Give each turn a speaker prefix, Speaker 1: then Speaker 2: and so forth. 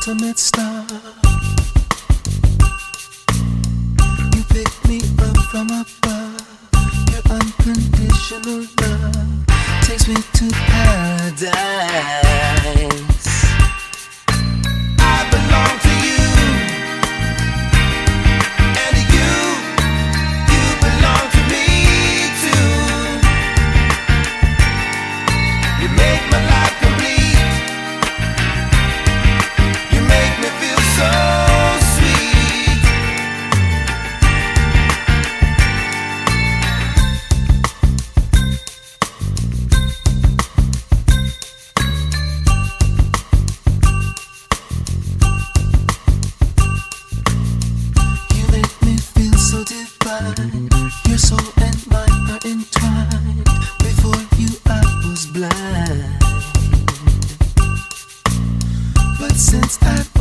Speaker 1: ultimate star. You pick me up from above. Your unconditional love takes me to paradise. I belong to you, and you belong to me too. You make my life complete. You make me feel so sweet. You make me feel so divine. Your soul and mine are entwined. Before you I was blind, but since I've